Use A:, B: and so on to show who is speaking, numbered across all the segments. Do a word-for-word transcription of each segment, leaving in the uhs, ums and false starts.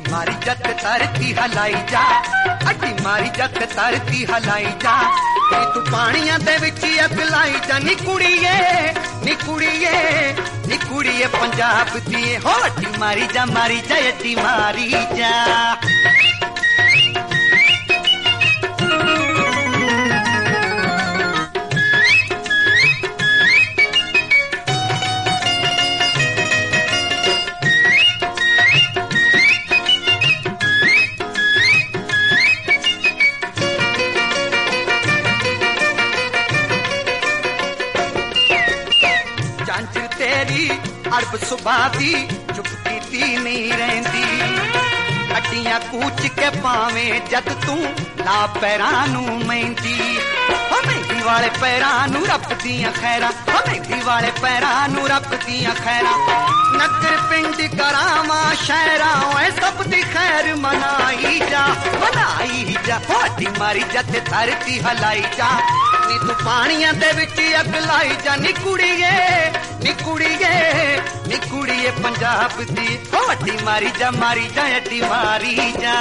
A: मारी जत धरती हलाई जा, अड्डी मारी जत धरती हलाई जा। नी तू पानिया दे विच अग लाई जा नी कुड़िए, नी कुड़िए, नी कुड़िए पंजाब दी हो। अड्डी मारी जा, मारी जा, अड्डी मारी जा। झांझर तेरी अरब सुबह दी चुप कीती नहीं रहिंदी, अड्डियां कूच के पावे जद तू ला पैरां नू मेहंदी। हो मेहंदी वाले पैरां नू रब दियां खैरां, हो मेहंदी वाले पैरां नू रब दियां खैरां। नगर पिंड करावां शहरां ओए सब दी खैर मनाई जा, मनाई जा। हो अड्डी मारी जा ते धरती हलाई जा, नी तू पानिया दे विच अग लाई जा नी कुड़िए, नी कुड़िए, नी कुड़िए पंजाब दी हो। अड्डी मारी जा, मारी जा, अड्डी मारी जा।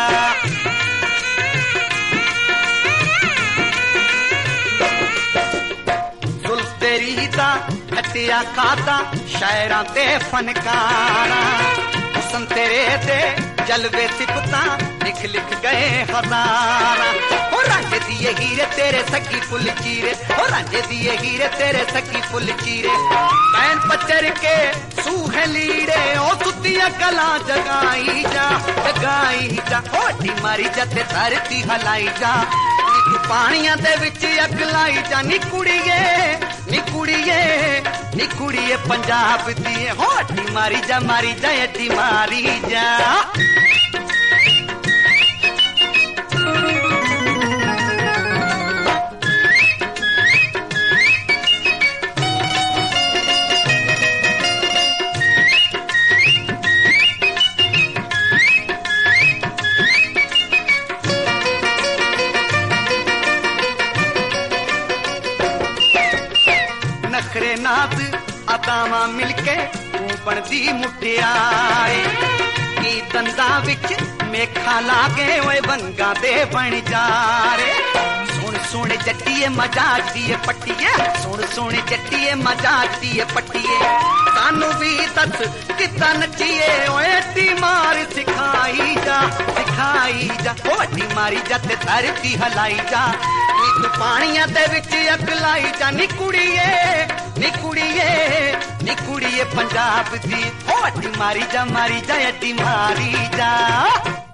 A: जुल्फ तेरी दा खटिया खाता शायरां ते फनकारां, हुस्न तेरे दे जलवे सिफतां लिख लिख गए हजारां। हो रांझे दिए हीरे तेरे सकी फुल चीरे, हो रांझे दिए हीरे तेरे सकी फुल चीरे। पैन पचर के सूहे लीड़े ओ सुतिया कला जगाई जा, जगाई जा। हो अड्डी मारी जा ते धरती हलाई जा, नी तू पानिया दे विच अग लाई जा नी कुड़िए, नी कुड़िए, नी कुड़िए पंजाब दी हो। अड्डी मारी जा, मारी जा, अड्डी मारी जा। नखरे नाज अदावां मिलके तू बनदी मुटियारे, की दंदा विच मेखा लागे ओए वंगा दे बन जा रे। सुन सुन जट्टिए मजाक दिए पट्टिए, सुन सुन जट्टिए मजाक दिए पट्टिए। सानू भी दस किता नचिए ओए अड्डी मार सिखाई जा, सिखाई जा। ओ अड्डी मारी जा ते धरती हलाई जा, नी तू पानिया दे विच अग लाई जा नी कुड़िए, नी कुड़िए, नी कुड़िए पंजाब दी हो। अड्डी मारी जा, मारी जा, अड्डी मारी जा।